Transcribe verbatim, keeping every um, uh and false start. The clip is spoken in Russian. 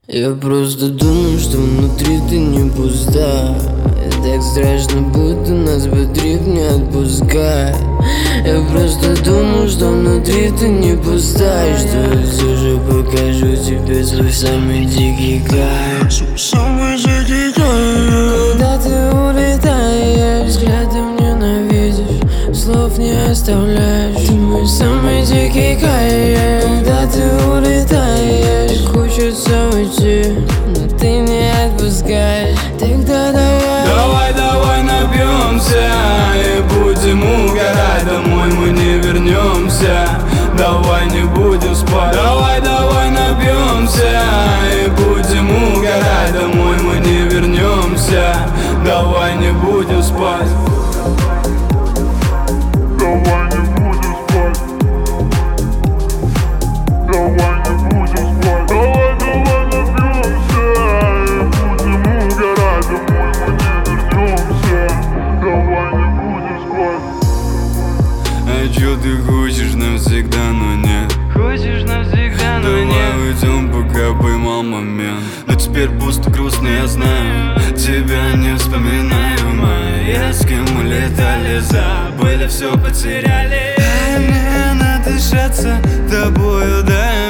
Я просто думаю, что внутри ты не пуста. Так страшно, будто нас бодрит, не отпускай. Я просто думаю, что внутри ты не пуста, и что я все же покажу тебе свой самый дикий кайф. Самый дикий кайф. Когда ты улетаешь, взглядом ненавидишь, слов не оставляешь. Ты мой самый дикий кайф. Когда ты улетаешь, хочется уйти, но ты не отпускаешь. Тогда давай, давай, давай напьемся и будем угорать. Домой мы не вернемся, давай не будем спать. Давай, давай напьемся и будем угорать. Домой мы не вернемся, давай не будем спать. Давай не будем спать. Давай не будем спать. Давай, давай напьемся и будем угорать. Домой мы не вернемся, давай не будем спать. А чё ты хочешь навсегда, но нет? хочешь навсегда, но нет. Давай уйдем, пока поймал момент. Но теперь пусто, грустно, я знаю. Тебя не вспоминаю, мои, с кем улетали, забыли, все потеряли. Дай мне надышаться тобою, дай